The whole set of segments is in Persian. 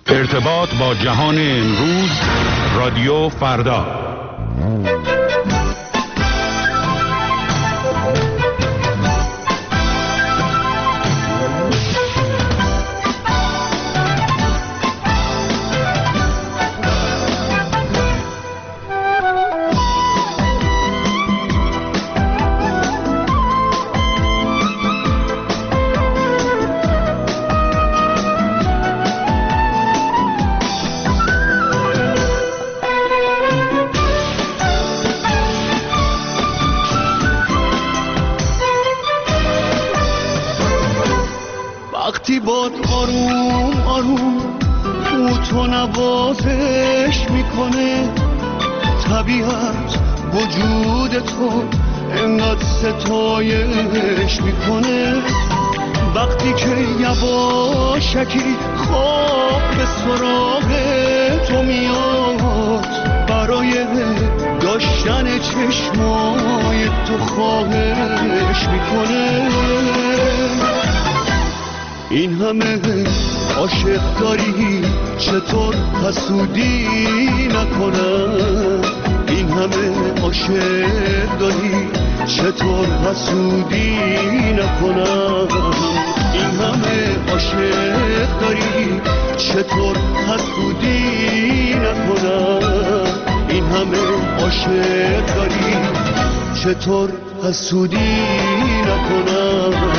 ارتباط با جهان امروز، رادیو فردا. وقتی باد آروم آروم تو نوازش میکنه، طبیعت وجود تو انقدر ستایش میکنه. وقتی که یواشکی خواب به سراغ تو میاد، برای داشتن چشمای تو خواهش میکنه. این همه عاشق داری چطور حسودی نکنم؟ این همه عاشق داری چطور حسودی نکنم؟ این همه عاشق داری چطور حسودی نکنم؟ این همه عاشق داری چطور حسودی نکنم؟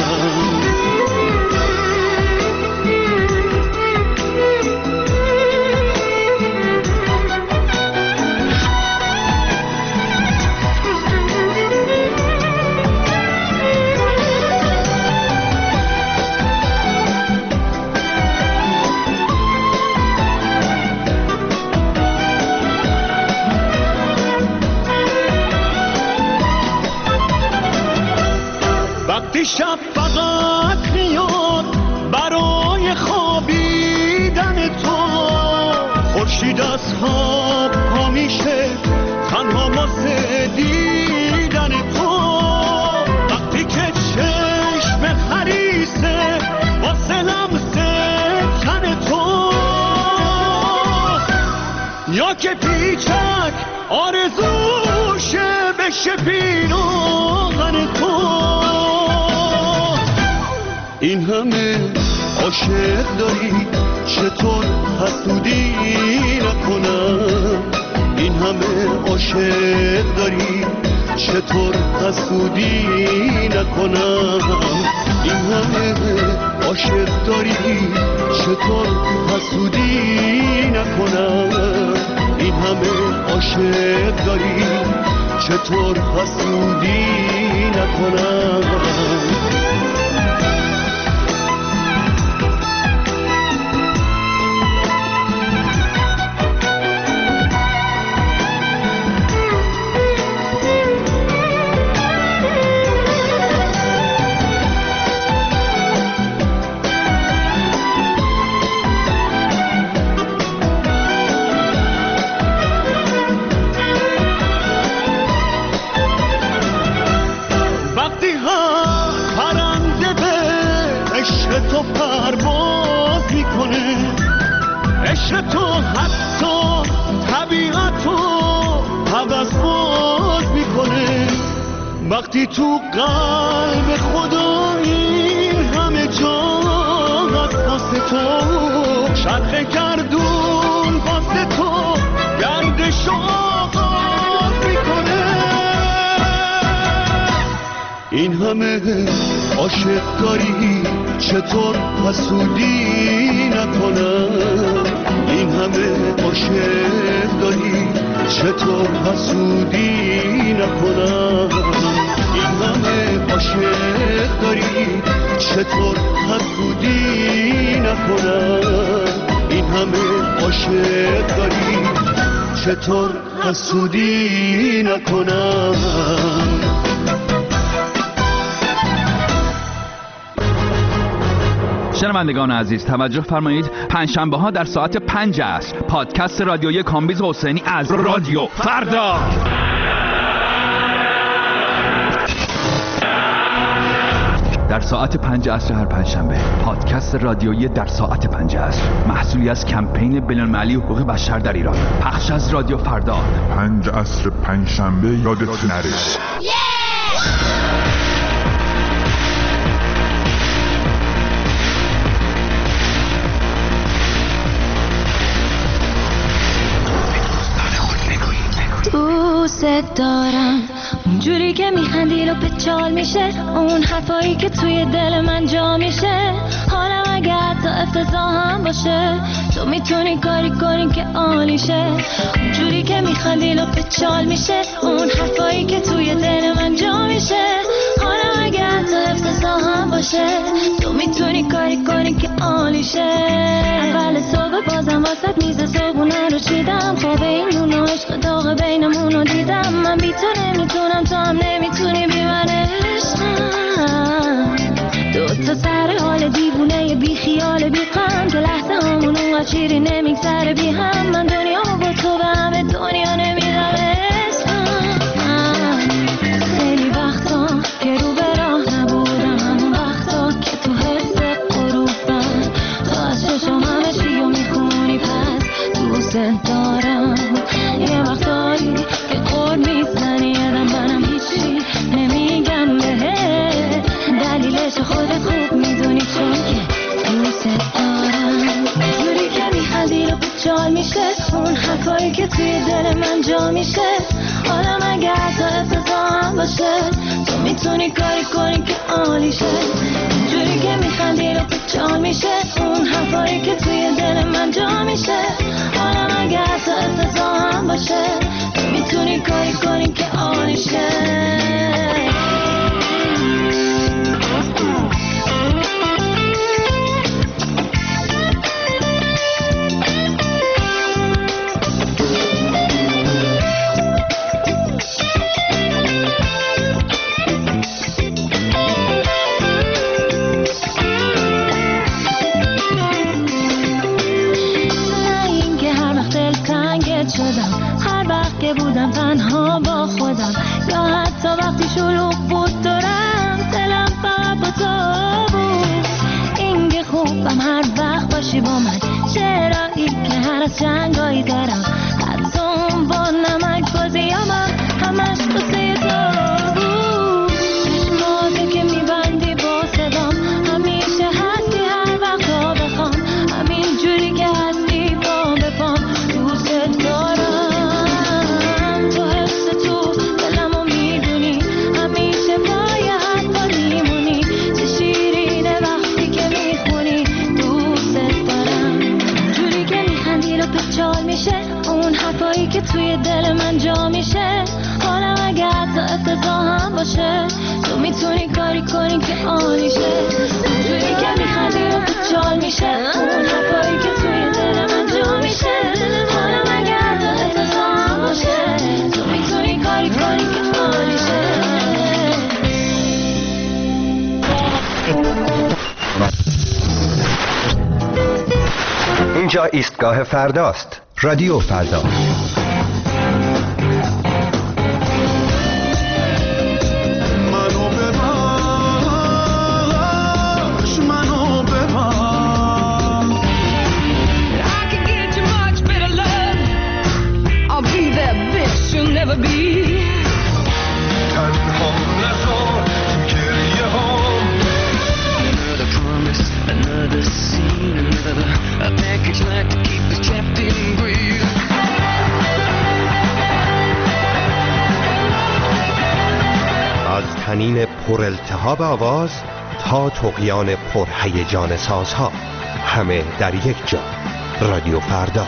شب فقط میاد برای خوابیدن تو، خورشید از خواب پا میشه تنها واسه دیدن تو. وقتی که چشم خریسه واسه لمس تن تو، یا که پیچک آرزوشه بشه پیراهن تو. این همه عاشق داری چطور حسودی نکنم؟ این همه عاشق داری چطور حسودی نکنم؟ این همه عاشق داری چطور حسودی نکنم؟ این همه عاشق داری چطور حسودی نکنم؟ تو پرواز میکنه، عشق تو حتی طبیعتو حوض باز میکنه. وقتی تو قلب خدا این همه جا از واسه تو، شرخ گردون واسه تو گردش آغاز میکنه. این همه عاشق داری چطور حسودی نکنم؟ این همه عاشق داری چطور حسودی نکنم؟ این همه عاشق داری چطور حسودی نکنم؟ این همه عاشق داری چطور حسودی نکنم؟ شنوندگان عزیز توجه فرمایید، پنجشنبه ها در ساعت 5 عصر پادکست رادیویی کامبیز حسینی از رادیو فردا. در ساعت 5 عصر هر پنجشنبه. پادکست رادیویی در ساعت 5 عصر، محصولی از کمپین بین‌المللی حقوق بشر در ایران. پخش از رادیو فردا. 5 عصر پنجشنبه یادت نره. دوست دارم اونجوری که میخندی رو پچال میشه، اون حرفایی که توی دل من جا میشه. حالا اگه حتی افتضاح هم باشه، تو میتونی کاری کنی که عالیشه. اونجوری که میخندی رو پچال میشه، اون حرفایی که توی دل من جا میشه. حالا اگه حتی افتضاح هم باشه، تو میتونی کاری کنی که عالیشه. اول صبح بازم واسط میز صبحونه رو چیدم، خواب این و عشق داغ بینمون رو دیدم. من بی تو نمیتونم، تو هم نمیتونی بی من عشقم. دو تا سر حال دیوونه بی خیال بی غم، که لحظه همون اون چیری نمیگذره بی هم. من دنیا با تو به همه دنیا نمیدم عشقم. خیلی وقتا که رو به راه نبودم، همون وقتا که تو حس غروبم، تو از چشم همه چی رو میخونی، پس دوست دارم. یه وقتایی که قول میزنی یادم منم هیچی نمیگم بهت، دلیلش خودت خوب میدونی چون که دوست دارم. جوری که میخندی رو بچال میشه، اون حرفایی که توی دل من جا میشه. حالا مگه حتی افتضاح هم باشه، تو میتونی کاری کنی که عالیشه. جوری که میخندی رو بچال میشه، اون حرفایی که توی دل من جا میشه. حالا مگه حتی افتضاح هم باشه، تو میتونی کاری کنی که عالیشه. هر وقت که بودم تنها با خودم، یا حتی وقتی شلوغ بود دورم، دلم فقط با تو بود. این که خوبم هر وقت باشی با من، چرایی که هر از جنگایی دارم، حتی اون با نمک بازیامم همش قصه تو بود. چشماته که میبندی با صدام، همیشه هستی هر وقت ها بخوام، همین جوری که هستی با بپام. دوست دارم که توی دل من جا میشه. حالا اگه حتی افتضاح هم باشه، تو میتونی کاری کنی که عالیشه. اونجوری که میخندی و بچال میشه، اون حرفایی که توی دل من جا میشه. حالا اگه حتی افتضاح هم باشه، تو میتونی کاری کنی که عالیشه. اینجا ایستگاه فرداست. رادیو فردا. تنین پر التهاب آواز تا طغیان پر هیجان سازها، همه در یک جا. رادیو فردا.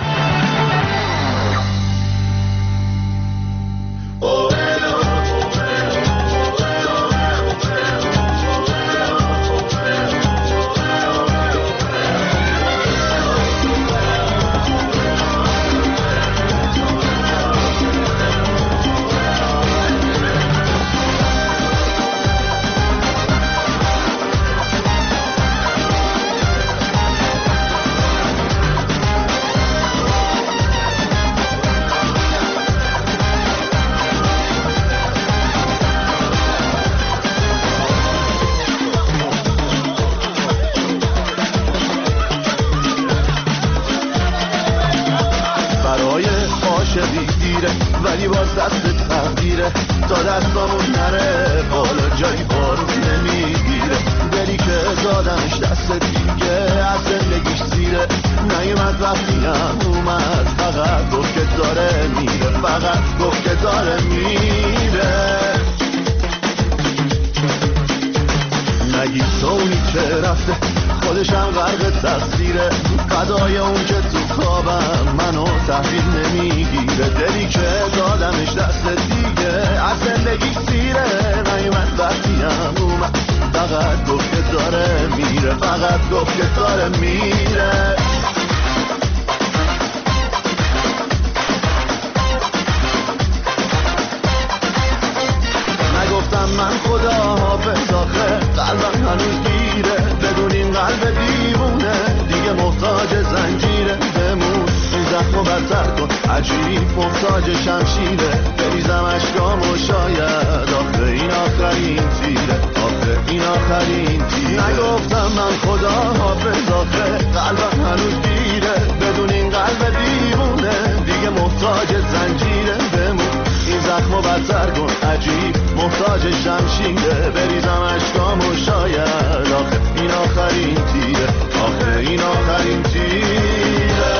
دیره ولی باز دست تقدیره تا دستامون نره بالا جایی بارون نمیگیره دلی که دادمش دست دیگه از زندگیش زیره نیومد وقتی هم اومد فقط گفت که داره میره فقط گفت که داره میره نگی اونی که رفته خودشم غرق تقصیره فدای اون که تو خوابم منو تحویل نمیگیره دلی که دادمش دست دیگه از زندگی سیره نیومد وقتی هم اومد فقط گفت که داره میره فقط گفت که داره میره نگفتم من خدا حافظ آخه قلبم هنوز گیره بدون این قلب دیوونه دیگه محتاج زنجیره بمون این زخمو بدتر کن عجیب محتاج شمشیره بریزم اشکامو شاید آخه این آخرین تیره آخه این آخرین تیره نگفتم من خدا حافظ آخه قلبم هنوز گیره بدون این قلب دیوونه دیگه محتاج زنجیره بمون این زخمو بدتر کن عجیب محتاج شمشیره بریزم اشکامو شاید آخه این آخرین تیره آخه این آخرین تیره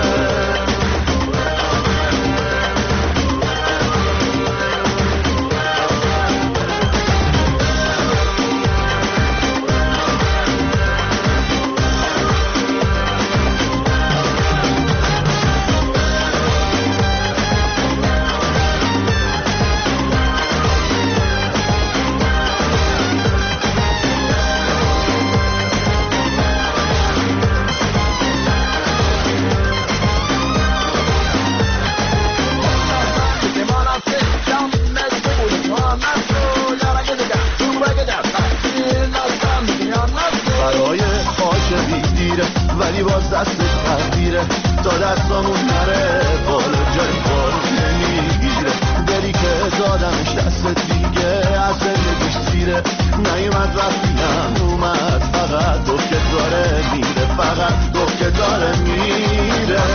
ولی باز دستش تقدیره تا دستامون نره بالا جایی بارون نمیگیره دلی که دادمش دست دیگه از زندگیش سیره نیومد وقتی هم اومد فقط گفت که داره میره فقط گفت که داره میره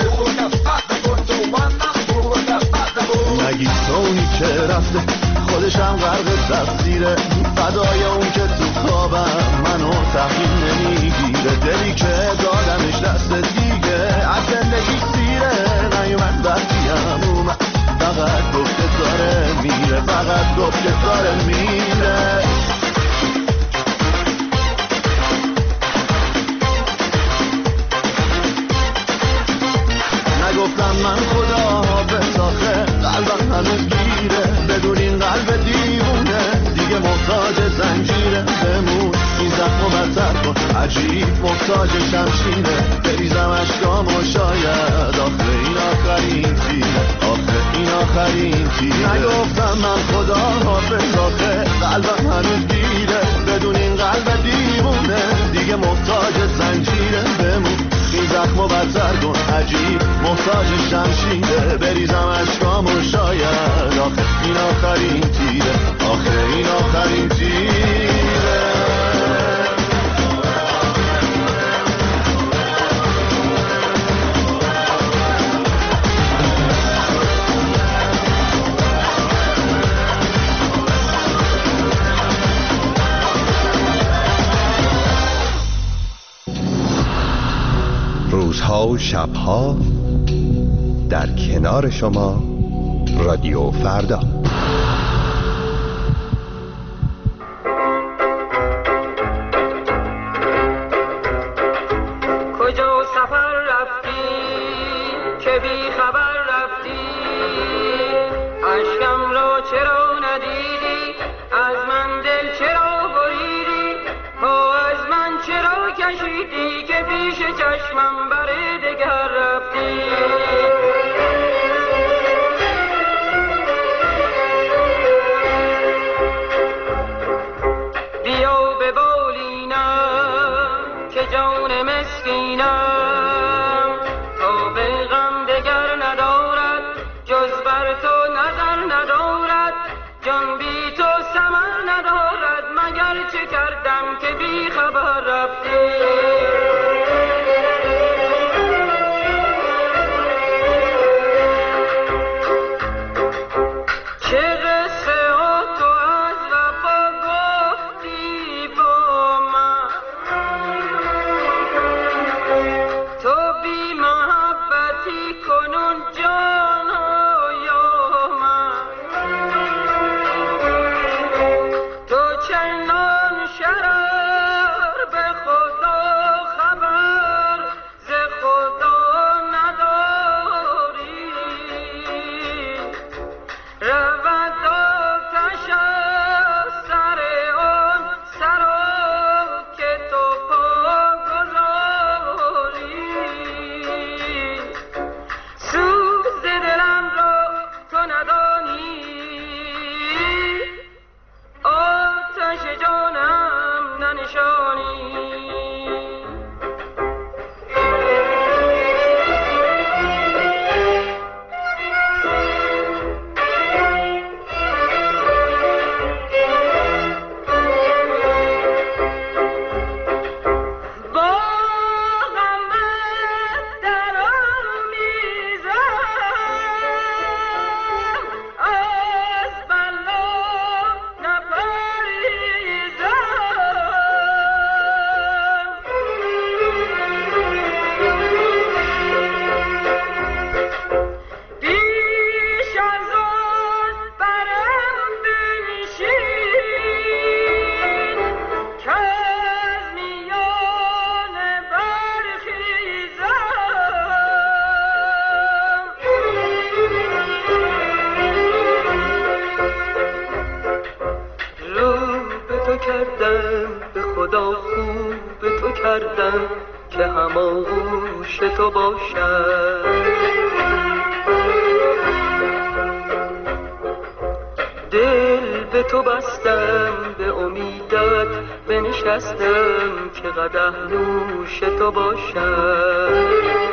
نگی اونی که رفته خودشم غرق تقصیره فدای اون که تو خوابم منو تحویل نمیگیره دلی که دادمش دست دیگه از زندگی سیره نیومد وقتی هم اومد فقط گفت که داره میره فقط گفت که داره میره نگفتم من خدا حافظ آخه قلبم هنوز گیره بدون این قلب دیوونه دیگه محتاج زنجیره بمون این زخمو بدتر کن عجیب محتاج شمشیره بریزم اشکامو شاید آخه این آخرین تیره آخه این آخرین تیره نگفتم من خدا حافظ آخه قلبم هنوز گیره بدون این قلب دیوونه دیگه محتاج زنجیره بمون این زخمو بدتر کن عجیب محتاج شمشیره بریزم اشکامو شاید آخه این آخرین تیره آخه این آخرین تیره روزها و شبها در کنار شما رادیو فردا. کجا سفر رفتی که بی خبر رفتی اشکم را چرا ندیدی از من دل چرا بریدی پا از من چرا کشیدی که پیش چشمم بر دگر رفتی بیا به بالینم که جان مسکینم تا به غم دگر ندارد جز بر تو نظر ندارد جان بی تو ثمر ندارد مگر چه کردم که بی خبر رفتی کردم که هماغوش تو باشم. دل به تو بستم، به امیدت بنشستم که قدح نوش تو باشم.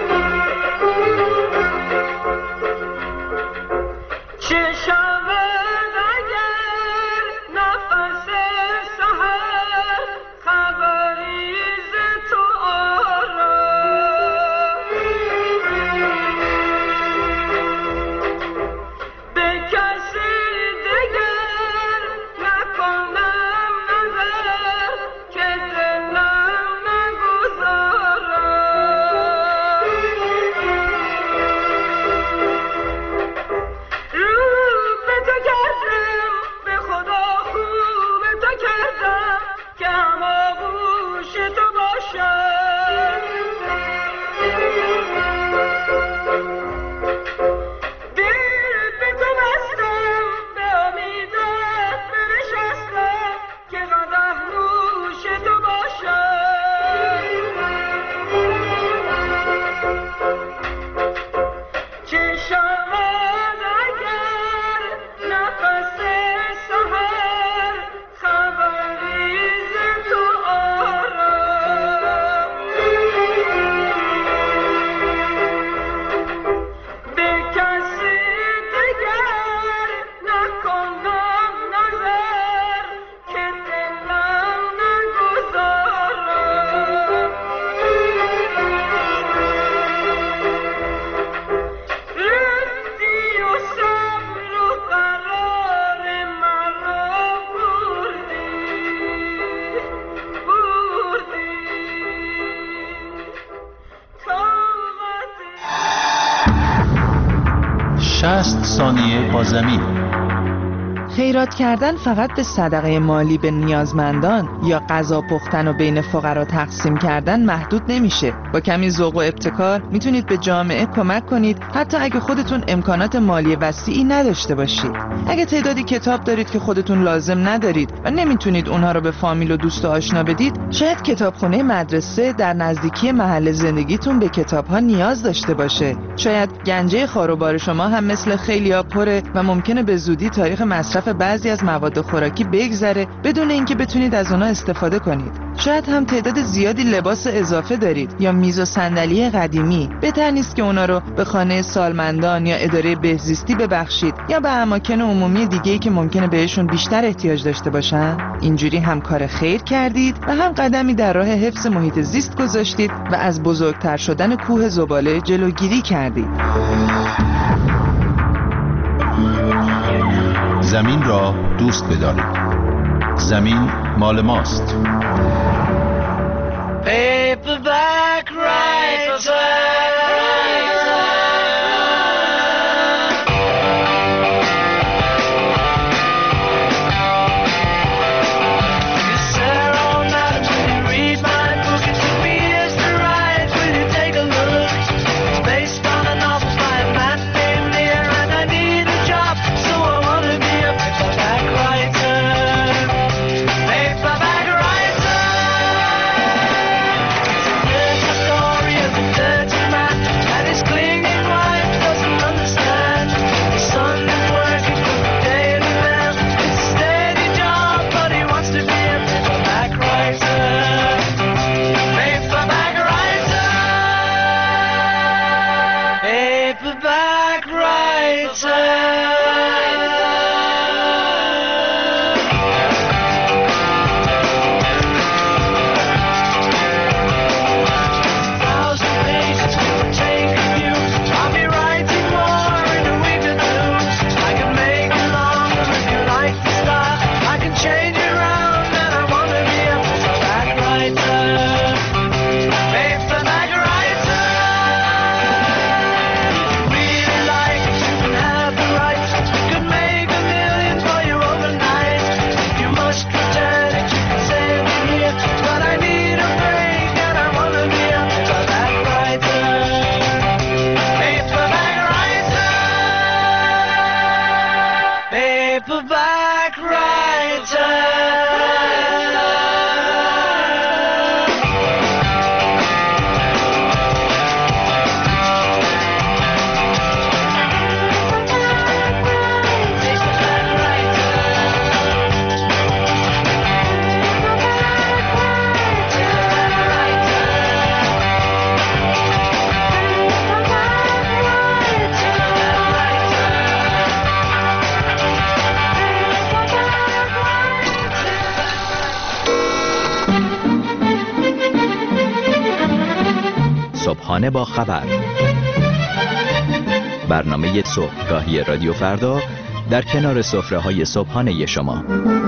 چه شود اگر نفس سحر خبری ز تو آرم، به کسی دگر نکنم نظر که دلم نگذارم. رو به تو کردم، به خدا خوب تو کردم که هماغوش تو باشم. دل به تو بستم، به امیدت بنشستم که قدح نوش تو باشم. چه شود اگر نفس سحر خبری ز تو آرم، به کسی دگر نکنم نظر که دلم نگذارم. رفتی و صبر و قرار من را بردی طاقت 60 ثانیه با زمین. خیرات کردن فقط به صدقه مالی به نیازمندان یا غذا پختن و بین فقرا تقسیم کردن محدود نمیشه. با کمی ذوق و ابتکار میتونید به جامعه کمک کنید، حتی اگه خودتون امکانات مالی وسیعی نداشته باشید. اگه تعدادی کتاب دارید که خودتون لازم ندارید و نمیتونید اونها رو به فامیل و دوست و آشنا بدید، شاید کتابخونه مدرسه در نزدیکی محل زندگیتون به کتاب‌ها نیاز داشته باشه. شاید گنجه خاروبار شما هم مثل خیلیا پره و ممکنه به زودی تاریخ مصرف بعضی از مواد خوراکی بگذره بدون اینکه بتونید از اونها استفاده کنید. شاید هم تعداد زیادی لباس اضافه دارید یا میز و صندلی قدیمی. بهتر نیست که اونا رو به خانه سالمندان یا اداره بهزیستی ببخشید یا به اماکن عمومی دیگه‌ای که ممکنه بهشون بیشتر احتیاج داشته باشن؟ اینجوری هم کار خیر کردید و هم قدمی در راه حفظ محیط زیست گذاشتید و از بزرگتر شدن کوه زباله جلوگیری کردید. زمین را دوست بدارید. زمین مال ماست. Paperback writer. صبحانه با خبر، برنامه صبحگاهی رادیو فردا در کنار سفره‌های صبحانه شما.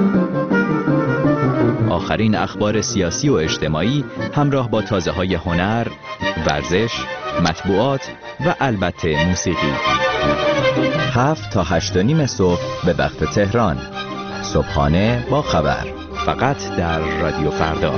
آخرین اخبار سیاسی و اجتماعی همراه با تازه‌های هنر، ورزش، مطبوعات و البته موسیقی. 7 تا 8:30 صبح به وقت تهران. صبحانه با خبر، فقط در رادیو فردا.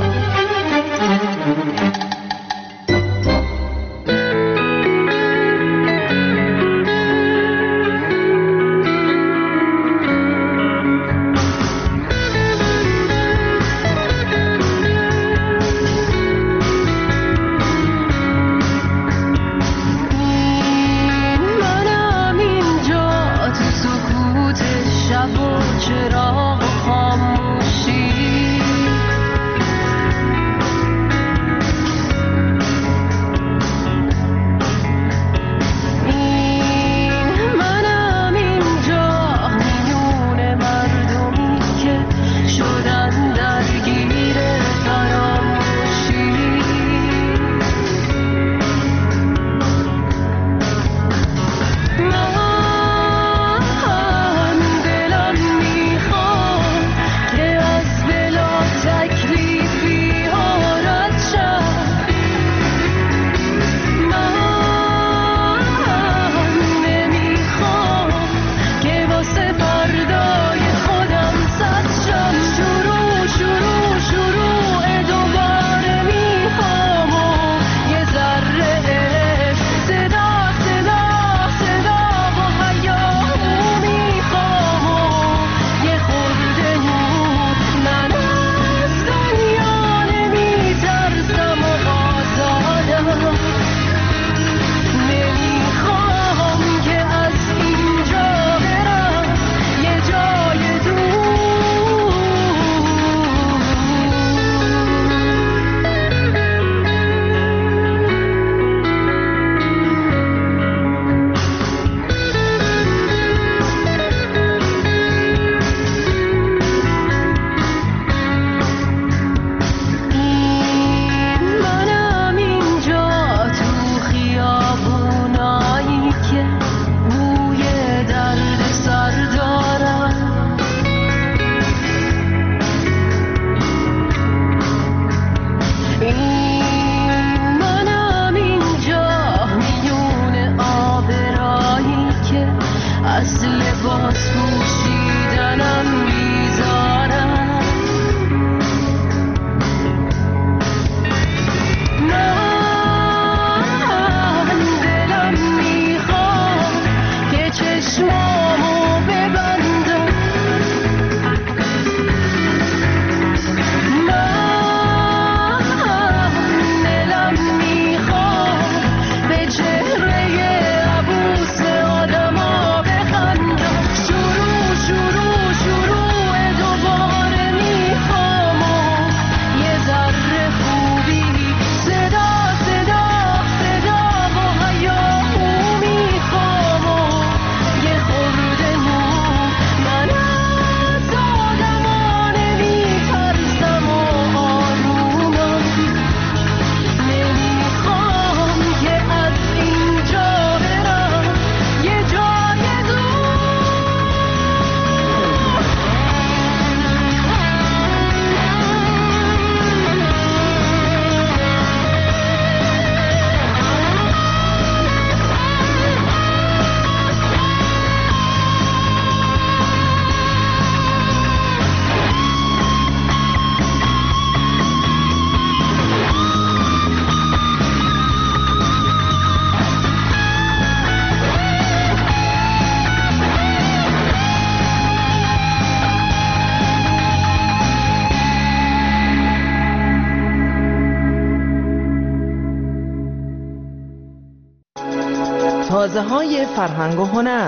تازه‌های فرهنگ و هنر.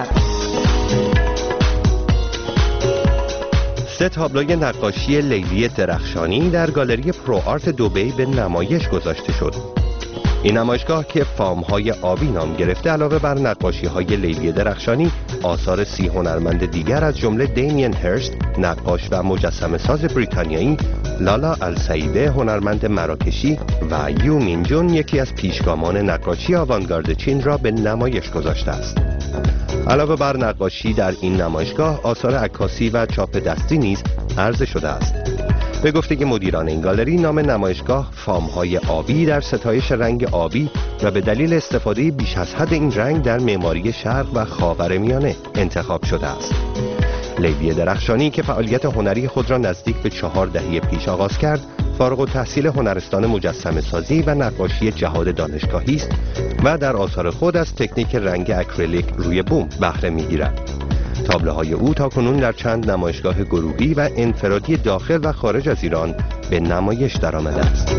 3 تابلوی نقاشی لیلی درخشانی در گالری پرو آرت دبی به نمایش گذاشته شد. این نمایشگاه که فام‌های آبی نام گرفته علاوه بر نقاشی‌های لیلی درخشانی، آثار 30 هنرمند دیگر از جمله دیمین هرست، نقاش و مجسمه ساز بریتانیایی، لالا السعیده، هنرمند مراکشی و یو مین جون، یکی از پیشگامان نقاشی آوانگارد چین را به نمایش گذاشته است. علاوه بر نقاشی در این نمایشگاه، آثار عکاسی و چاپ دستی نیز عرضه شده است. به گفته مدیران این گالری، نام نمایشگاه فام‌های آبی در ستایش رنگ آبی و به دلیل استفاده بیش از حد این رنگ در معماری شرق و خاورمیانه انتخاب شده است. لیلی درخشانی که فعالیت هنری خود را نزدیک به 4 دهه پیش آغاز کرد، فارغ التحصیل هنرستان مجسمه سازی و نقاشی جهاد دانشگاهی است و در آثار خود از تکنیک رنگ اکریلیک روی بوم بهره می‌گیرد. تابلوهای او تاکنون در چند نمایشگاه گروهی و انفرادی داخل و خارج از ایران به نمایش درآمده است.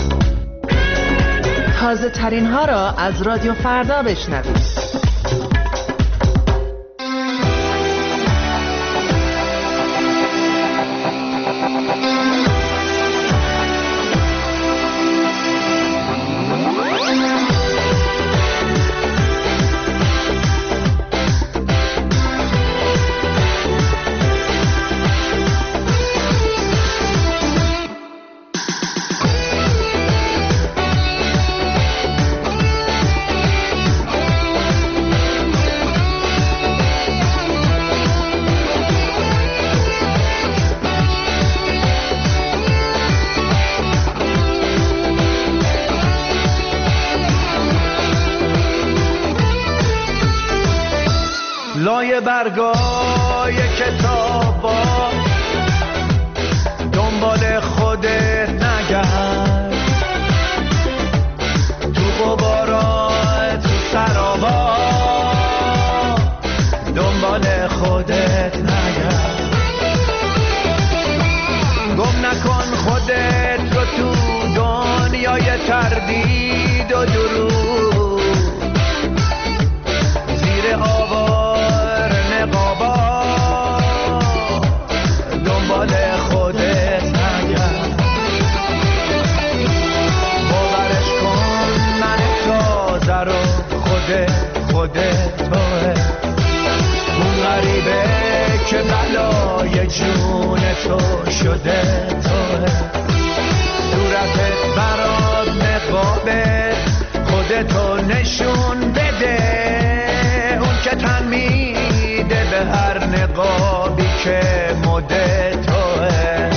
تازه ترین ها را از رادیو فردا بشنوید. لای برگای کتابا دنبال خودت نگرد، تو غبارا تو سرابا دنبال خودت نگرد. گم نکن خودت رو تو دنیای تردید و دروغ، زیر آوار نقابا دنبال خودت نگرد. باورش کن من تازه رو خودت توه، اون غریبه که بلای جون تو شده توه. صورتت برات نقابه، خودتو نشون بده، اون که تن میده به هر نقابی که مد توه.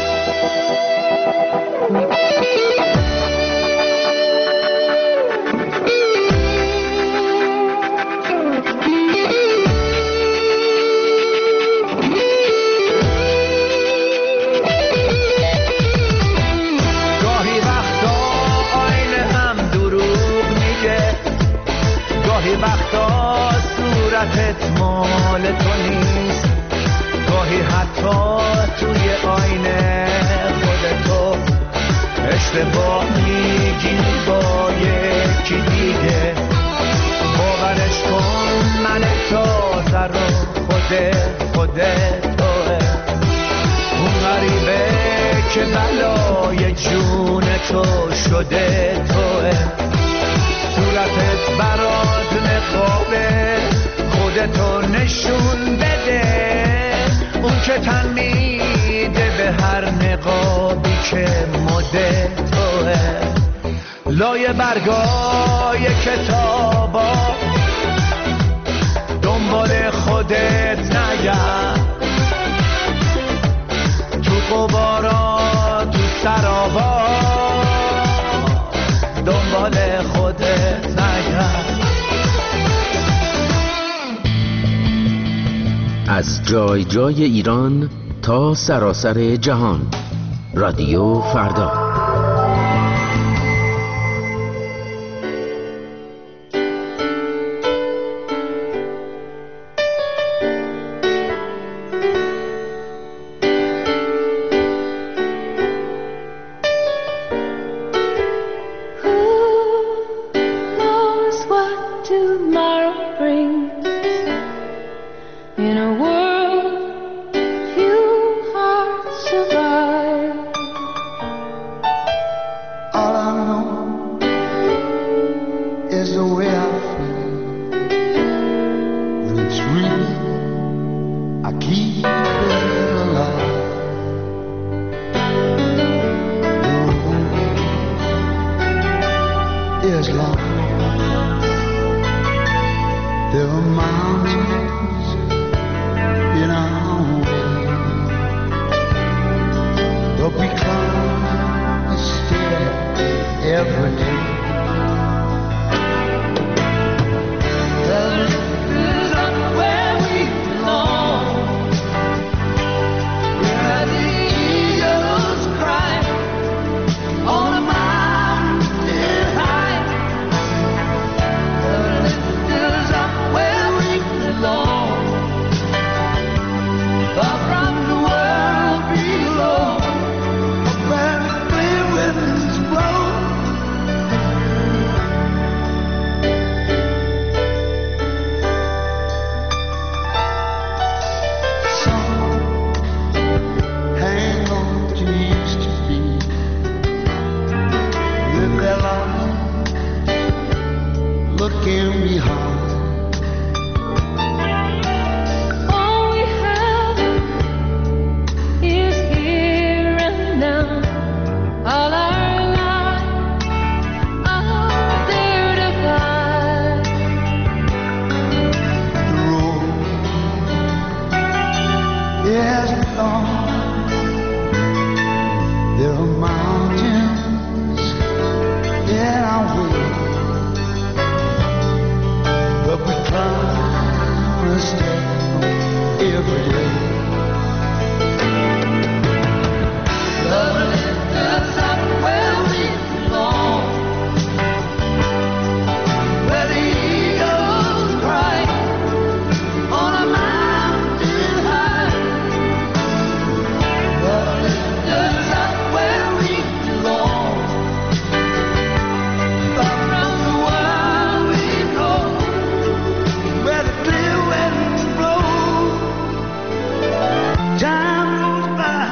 وقتا صورتت مال تو نیست، گاهی حتی توی آینه خودتو اشتباه میگیری با یکی دیگه. باورش کن من تازه رو خودت توه، اون غریبه که بلای جون تو شده توه. صورتت برات نقابه، خودتو نشون بده، اون که تن میده به هر نقابی که مد توه. لای برگای کتابا دنبال خودت نگرد، تو غبارا تو سرابا دنبال خودت نگرد. از جای جای ایران تا سراسر جهان، رادیو فردا. is the way I feel. When it's real, I keep it alive. As long there are mountains in our way, but we climb a stair every day. The lift is up where we belong, where the eagles cry on a mountain high. The lift is up where we belong, far from the world below, where the clear winds blow. Some hang on to used to be, live their life looking behind. All we have is here and now. All our lives are there to guide. The road is long. There are mountains in our way, but we climb a step every day. The lift is up where we belong, where the eagles cry on a mountain high. The lift is up where we belong, far from the world we know, where the clear winds blow. Time goes by,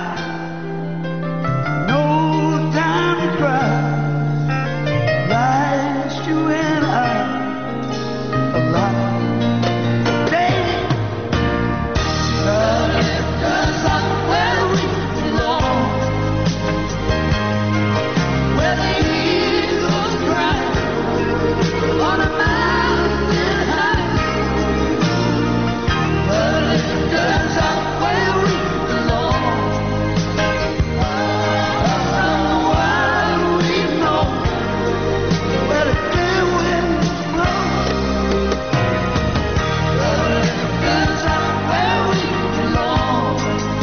no time to cry. Life's you and I alive. Baby, the lift is up where we belong, where the eagles cry on a mountain high. The lift is up where we belong, far from the world we know, where the clear winds blow. The lift is up where we belong,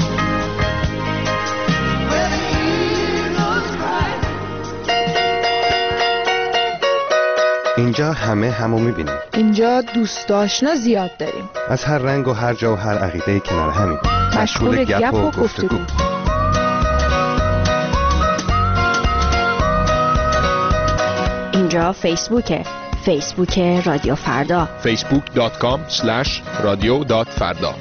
where the eagles cry. اینجا همو میبینیم. اینجا دوست آشنا زیاد داریم. از هر رنگ و هر جا و هر عقیده کنار همین. مشغول گپ و گفتگو. اینجا فیسبوک رادیو فردا. facebook.com/radio.farda.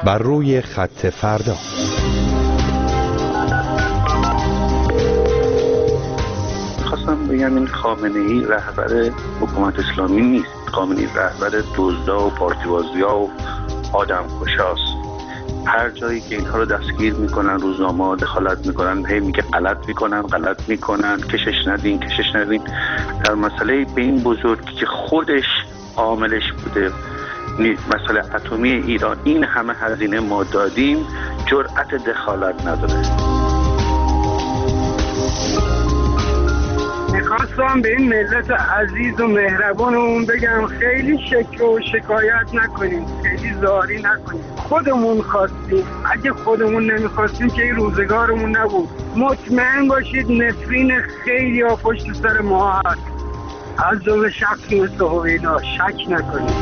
بر روی خط فردا. خواستم بگم این خامنه‌ای رهبر حکومت اسلامی نیست. خامنه‌ای رهبر دزدا و پارتی‌بازی‌ها و آدمکشاست. هر جایی که اینها رو دستگیر میکنن، روزنامه‌ها دخالت میکنن، هی میگه غلط میکنن، کشش ندین. در مسئله به این بزرگی که خودش عاملش بوده، مسئله اتمی ایران، این همه هزینه ما دادیم، جرأت دخالت نداره. میخواستم به این ملت عزیز و مهربانمون بگم خیلی شکر و شکایت نکنیم، خیلی زاری نکنیم. خودمون خواستیم، اگه خودمون نمیخواستیم که این روزگارمون نبود. مطمئن باشید نفرین خیلی ها پشت سر ما هست، از جمله شخصی مثل هویدا، شک نکنید.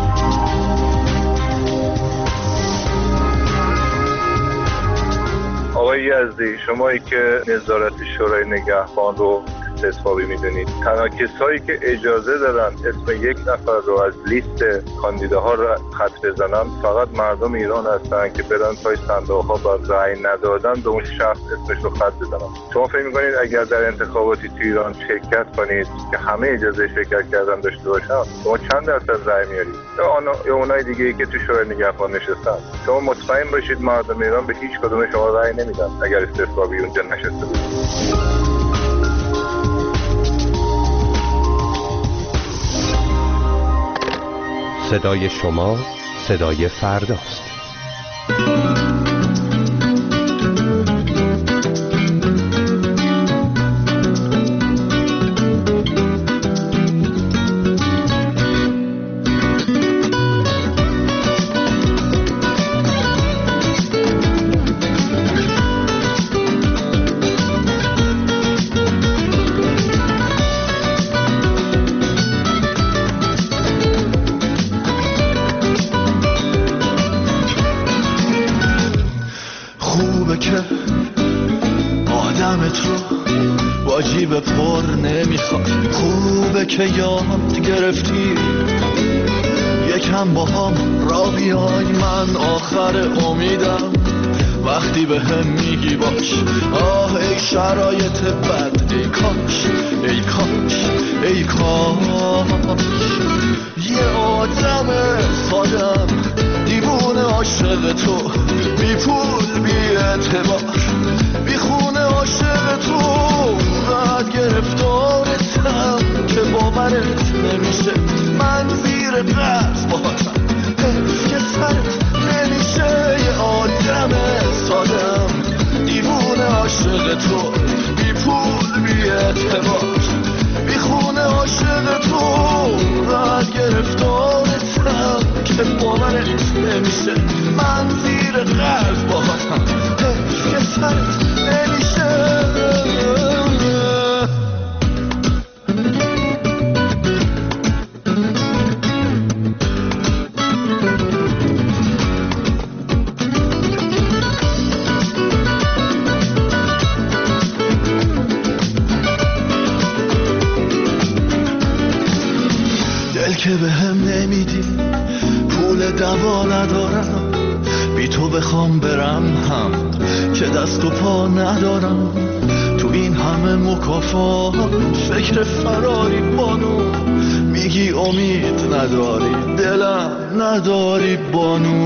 آقای یزدی، شمایی که نظارت شورای نگهبان رو استثبابی میدونید، تنها کسایی که اجازه دارن اسم یک نفر رو از لیست کاندیداها رو خط بزنن فقط مردم ایران هستن که برن پای صندوق‌ها با رأی ندادن به اون شخص اسمش رو خط بزنن. شما فکر می‌کنید اگر در انتخاباتی تو ایران شرکت کنید که همه اجازه شرکت کردن داشته باشن، شما چند درصد رأی میارید؟ یا اونای دیگه‌ای که تو شورای نگهبان نشستن، شما مطمئن باشید مردم ایران به هیچ کدوم شما رأی نمیدن اگر استثبابی اونجا نشسته باشید. صدای شما صدای فرداست. که یاد گرفتی یکم با هم را بیای، من آخر امیدم وقتی به هم میگی باش. آه ای شرایط بد، ای کاش یه آدم سادم دیوونه عاشق تو، بی پول بی اعتبار بی خونه عاشق تو، بعد گرفتارتم که باورت نمیشه، من زیر قرض باهاتم که سرت نمیشه. یه آدم سادم دیوونه عاشق تو، بی پول بی اعتبار بی خونه عاشق تو، بعد گرفتارتم که باورت نمیشه، من زیر قرض باهاتم که سرت نمیشه. که به هم نمیدی، پول دوا ندارم، بی تو بخوام برم هم که دست و پا ندارم، تو این همه مکافات فکر فراری بانو، میگی امید نداری دلم نداری بانو.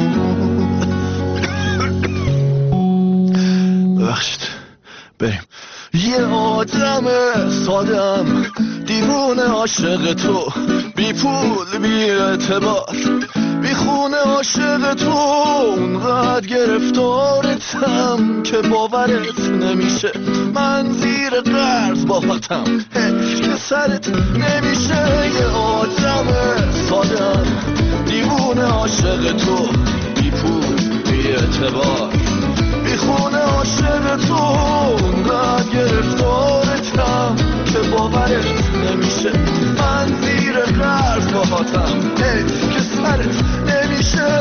ببخشید بریم. یه آدم سادم دیوونه عاشق تو، بی پول بی اعتبار بی خونه عاشق تو، اونقدر گرفتارتم که باورت نمیشه، من زیر قرض باهاتم که سرت نمیشه. یه آدم سادم دیوونه عاشق تو، بی پول بی اعتبار بی خونه عاشق تو، اونقدر گرفتارتم که باورت نمیشه، من زیر قرض باهاتم که سرت نمیشه.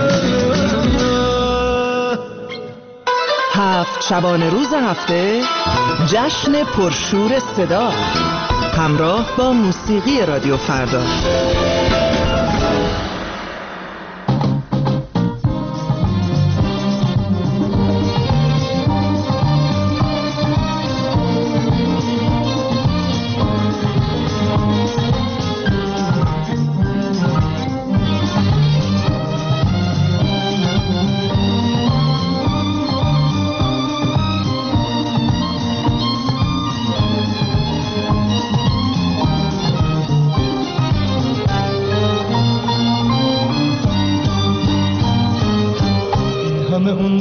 7 شبانه روز هفته جشن پرشور صدا همراه با موسیقی رادیو فردا.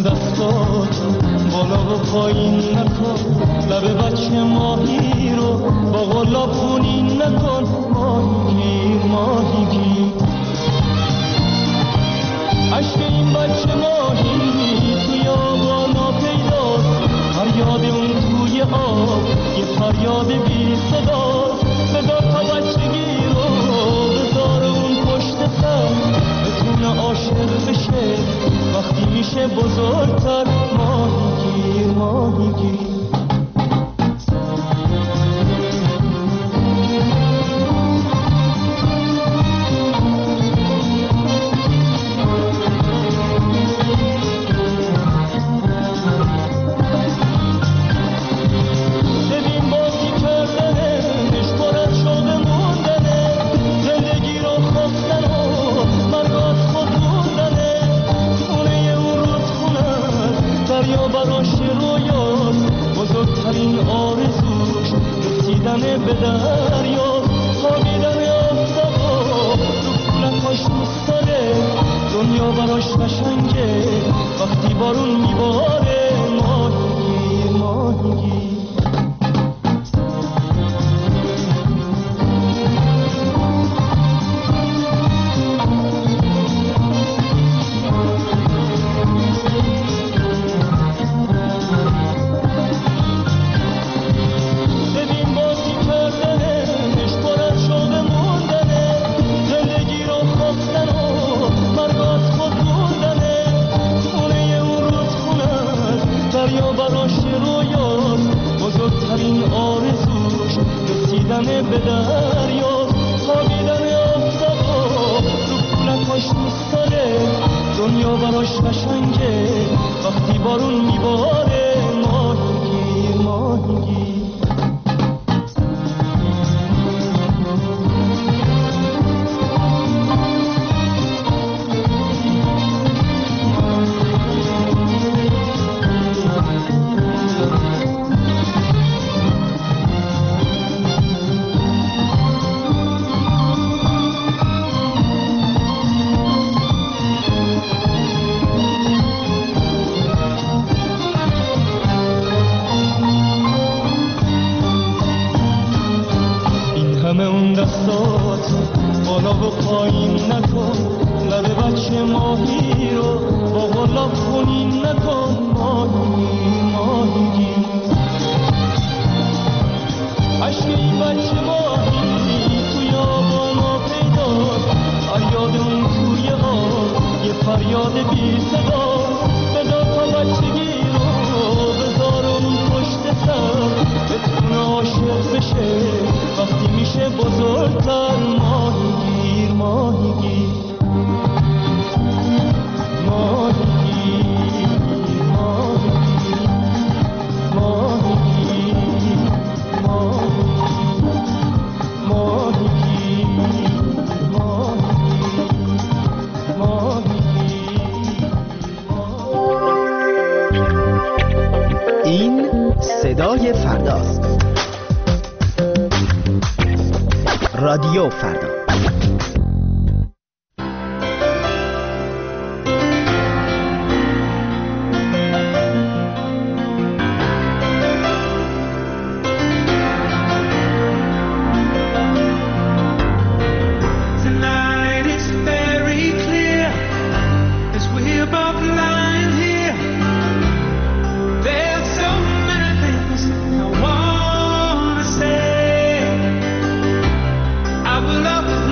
دستاتو بالا و پایین نکن، لب بچه ماهی رو با غلاب خونین نکن. ماهی ماهی عشق این بچه ماهی توی آبا ناپیداست، فریاد اون توی آب یه فریاد بی صداست. بذار تا بچگی رو بذار اون پشت سر، بتونه عاشق بشه وقتی میشه بزرگتر. ماهی ماهی به دریا، خوابیدن آفتابا رو کولکاش میستاره. دنیا براش قشنگه وقتی بارون میباره. ماهی ماهی به دریا، خوابیدن آفتابا رو کولکاش میستاره. دنیا براش قشنگه وقتی بارون میباره. ماهی ماهی دستاتو بالا و پایین نکن، لب بچه ماهی رو با غلاب خونین نکن. ماهی ماهی عشق این بچه ماهی توی آبا ناپیداست، فریاد اون توی آب یه فریاد بی صداست. بذار تا بچگی رو بذار اون پشت سر، بتونه عاشق بشه وقتی میشه بزرگتر. ماهی ماهی ماهی این صدای فرداست. رادیو فردا. Love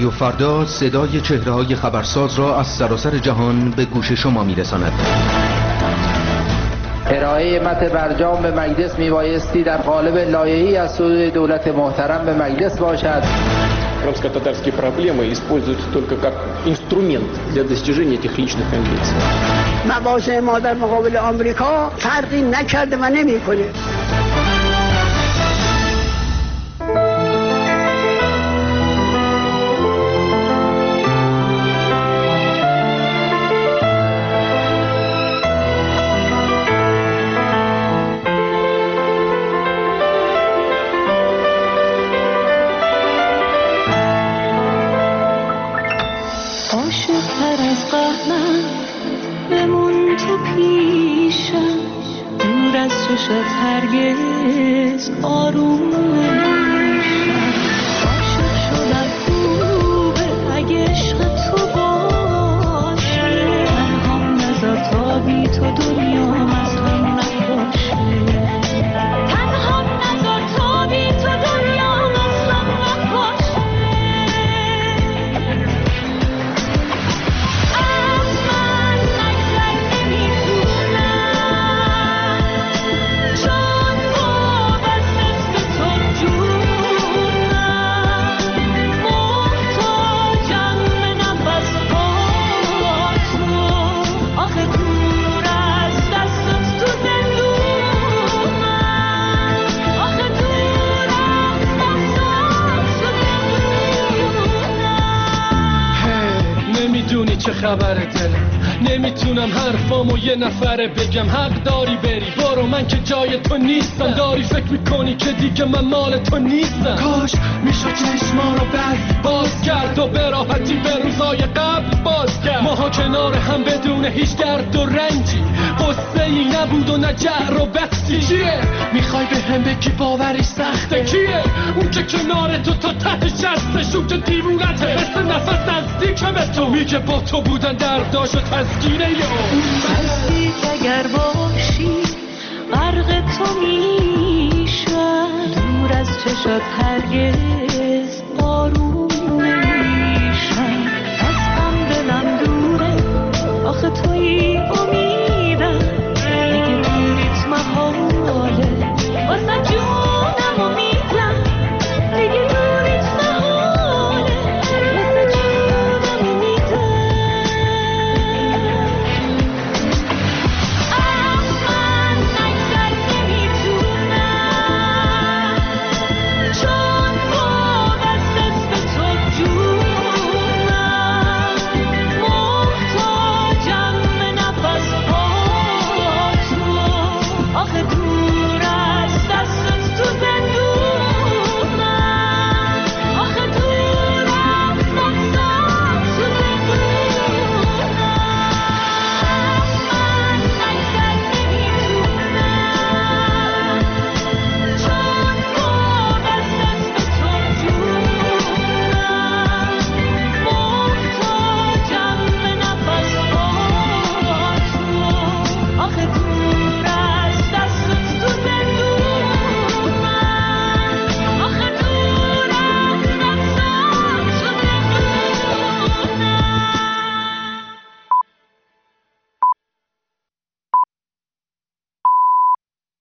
رادیو فردا صدای چهره‌های خبرساز را از سراسر جهان به گوش شما می‌رساند. ارائه متن برجام به مجلس میبایستی در قالب لایحه‌ای از سوی دولت محترم به مجلس باشد. Крымско-татарские проблемы используются только как инструмент для достижения этих личных амбиций. مواضع ما در مقابل آمریکا فرقی نکرده و نمی‌کنه. هرگز آروم نمیشم. عاشق شدم خوبه اگه عشق تو باشه. تنهام نذار تا بی تو دنیام از هم نباشه. تنهام نذار تا بی تو دنیام از هم نباشه. از من نگذر نمیتونم چه خبره دلم نمیتونم حرفامو یه نفره بگم. حق داری بری برو، من که جای تو نیستم. داری فکر میکنی که دیگه من مال تو نیستم. کاش میشد چشما رو باز کرد و به راحتی به روزای قبل باز کرد. ماها کنار هم بدون هیچ درد و رنجی. قصه ای نبود و نه جعر و بحثی. چیه میخوای به هم بگی باوری سخته؟ کیه اون که کنار تو تا ته شستش؟ اون که دیوونته مثل نفس نزدیکه به تو. میگه با تو بودن درداش و تسکینه یه نزدیک اگر باشی غرق تو میشم. دور از چشات هرگز